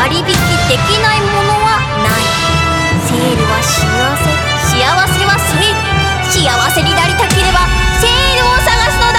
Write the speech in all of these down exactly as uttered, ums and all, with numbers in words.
割引できないものはない。セールは幸せ、幸せはセール。幸せになりたければセールを探すのだ。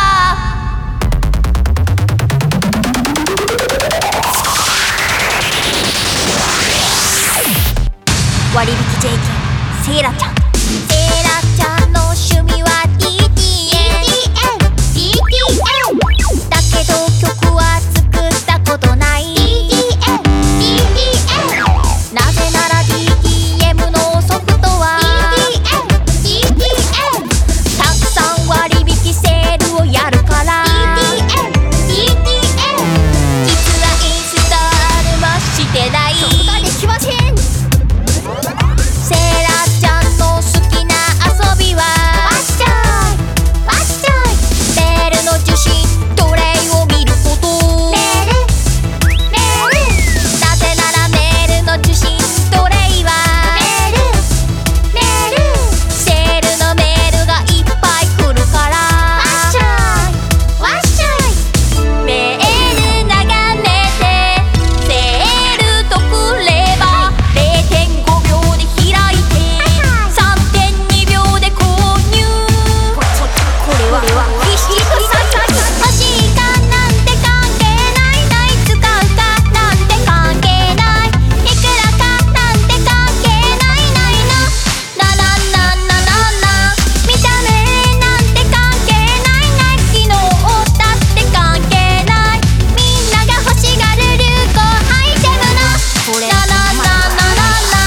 割引税金セーラちゃん。セーラちゃんの趣味は ディーティーエム ディーティーエム だけど曲は作ったことない。 ディーティーエム ディーティーエム なぜなら ディーティーエム のソフトは ディーティーエム ディーティーエム たくさん割引セールをやるから。 ディーティーエム ディーティーエム 実はインストールもしてない。そこができません。セーラちゃんの好きな遊びはワッチャイワッチャイ。メールの受信トレイを見ること。メールメール。なぜならメールの受信トレイはメールメール。セールのメールがいっぱい来るから。ワッチャイワッチャイ。メール眺めてセールとくれば れいてんごびょうで開いて さんてんにびょうで購入。これは必死とささ欲しいかなんて関係ないない。使うかなんて関係ない。いくらかなんて関係ないないな。なななななな。見た目なんて関係ないない。機能だって関係ない。みんなが欲しがる流行アイテムのこれなななななな。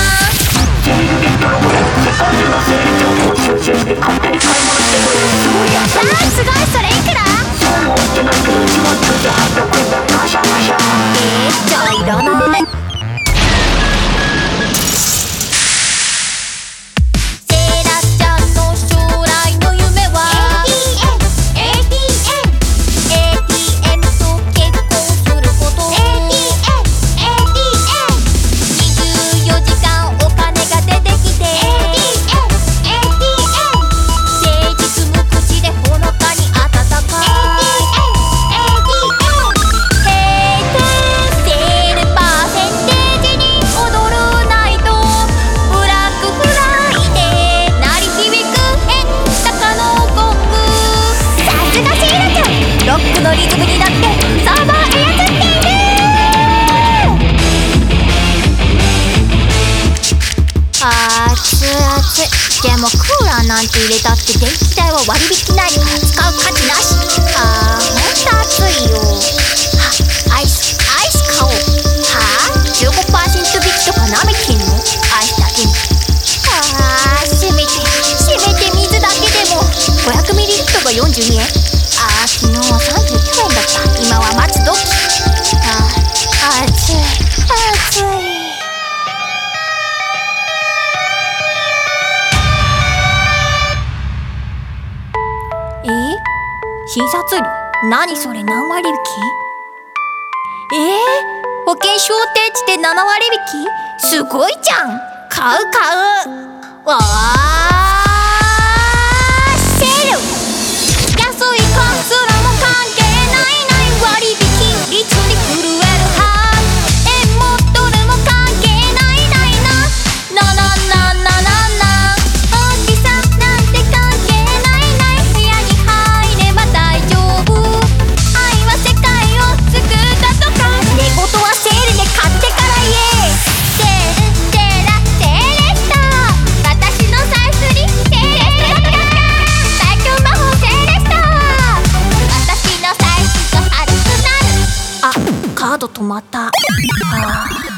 あーすごい。それいくら？えー、じゃあいらない。セーラちゃんの将来の夢は エーティーエム エーティーエム エーティーエム と結婚すること。 エーティーエム エーティーエム にじゅうよじかんお金が出てきて。 エーティーエム エーティーエム 誠実無口でほのかに温かい。 エーティーエム エーティーエム ヘイトゥーセールパーセンテージに踊るナイト。ブラックフライデー鳴り響く円高のゴング。さすがセーラちゃん。ロックのリズムになってサーバー操っている。あー熱々。でもクーラーなんて入れたって電気代は割引ないから使う価値なし。あーほんと暑いよ。はアイスアイス買おう。はあ じゅうごパーセント 引きとかなめてんの？アイスだけに。あーせめてせめて水だけでも ごひゃくミリリットル がよんじゅうにえん。あー昨日はさんじゅうきゅうえんだった。今は待つ時。あー暑い暑い。えー、診察料何それ？何割引き？えー、保険証定値でなな割引き？すごいじゃん。買う買う。わーセール。安いかすらも関係ないない。割引率に震えるハート。円もドルも関係ないないな。なななななな。大きさなんて関係ないない。部屋に入れば大丈夫。愛は世界を救ったとか。寝言はセールで買ってから言え。セールセーラセーレスター。私の財布にセーレスター。最強魔法セーレスター。私の財布が軽くなる。あ、カード止まった。あー